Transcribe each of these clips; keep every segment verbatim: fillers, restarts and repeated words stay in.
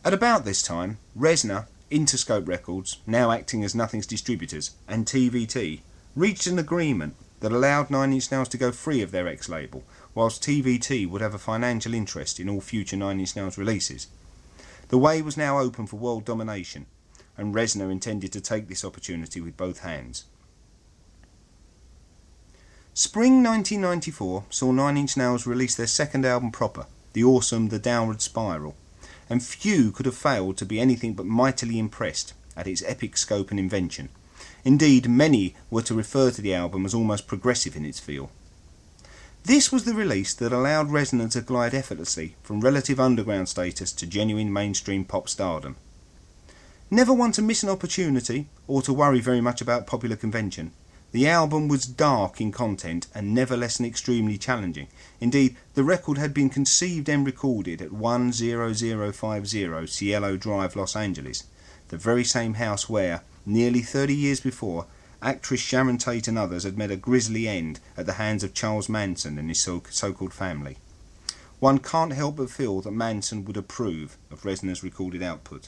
At about this time, Reznor, Interscope Records, now acting as Nothing's distributors, and T V T reached an agreement that allowed Nine Inch Nails to go free of their ex-label, whilst T V T would have a financial interest in all future Nine Inch Nails releases. The way was now open for world domination, and Reznor intended to take this opportunity with both hands. Spring nineteen ninety-four saw Nine Inch Nails release their second album proper, the awesome The Downward Spiral, and few could have failed to be anything but mightily impressed at its epic scope and invention. Indeed, many were to refer to the album as almost progressive in its feel. This was the release that allowed Reznor to glide effortlessly from relative underground status to genuine mainstream pop stardom. Never one to miss an opportunity or to worry very much about popular convention, the album was dark in content and never less than extremely challenging. Indeed, the record had been conceived and recorded at one zero zero five zero Cielo Drive, Los Angeles, the very same house where, nearly thirty years before, actress Sharon Tate and others had met a grisly end at the hands of Charles Manson and his so- so-called family. One can't help but feel that Manson would approve of Reznor's recorded output.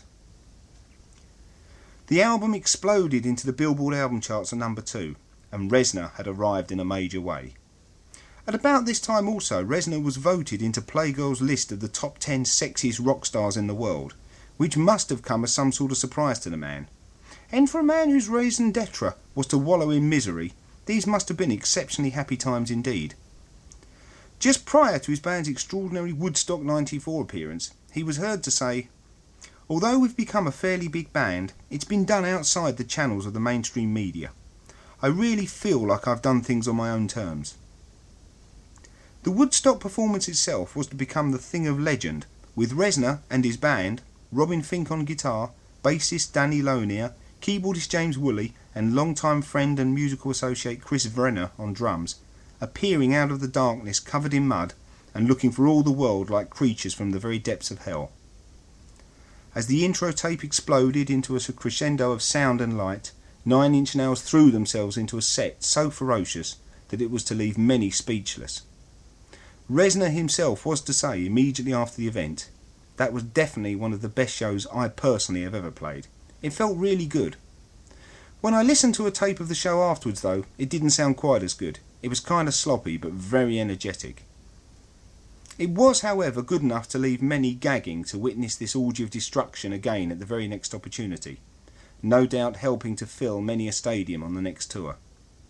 The album exploded into the Billboard album charts at number two, and Reznor had arrived in a major way. At about this time also, Reznor was voted into Playgirl's list of the top ten sexiest rock stars in the world, which must have come as some sort of surprise to the man. And for a man whose raison d'etre was to wallow in misery, these must have been exceptionally happy times indeed. Just prior to his band's extraordinary Woodstock ninety-four appearance, he was heard to say, "Although we've become a fairly big band, it's been done outside the channels of the mainstream media. I really feel like I've done things on my own terms." The Woodstock performance itself was to become the thing of legend, with Reznor and his band, Robin Finck on guitar, bassist Danny Lonier, keyboardist James Woolley, and longtime friend and musical associate Chris Vrenna on drums, appearing out of the darkness covered in mud and looking for all the world like creatures from the very depths of hell. As the intro tape exploded into a crescendo of sound and light, Nine Inch Nails threw themselves into a set so ferocious that it was to leave many speechless. Reznor himself was to say immediately after the event, "That was definitely one of the best shows I personally have ever played. It felt really good." When I listened to a tape of the show afterwards though, it didn't sound quite as good. It was kind of sloppy but very energetic. It was, however, good enough to leave many gagging to witness this orgy of destruction again at the very next opportunity, no doubt helping to fill many a stadium on the next tour.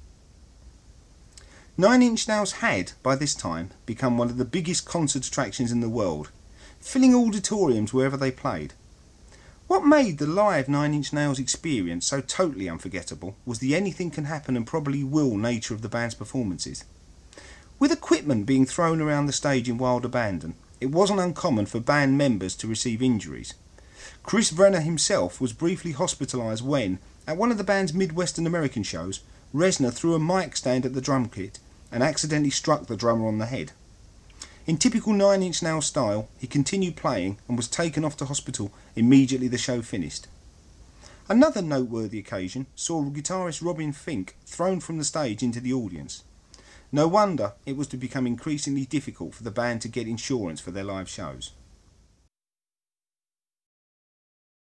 Nine Inch Nails had, by this time, become one of the biggest concert attractions in the world, filling auditoriums wherever they played. What made the live Nine Inch Nails experience so totally unforgettable was the anything can happen and probably will nature of the band's performances. With equipment being thrown around the stage in wild abandon, it wasn't uncommon for band members to receive injuries. Chris Vrenna himself was briefly hospitalised when, at one of the band's Midwestern American shows, Reznor threw a mic stand at the drum kit and accidentally struck the drummer on the head. In typical Nine Inch Nails style, he continued playing and was taken off to hospital immediately the show finished. Another noteworthy occasion saw guitarist Robin Finck thrown from the stage into the audience. No wonder it was to become increasingly difficult for the band to get insurance for their live shows.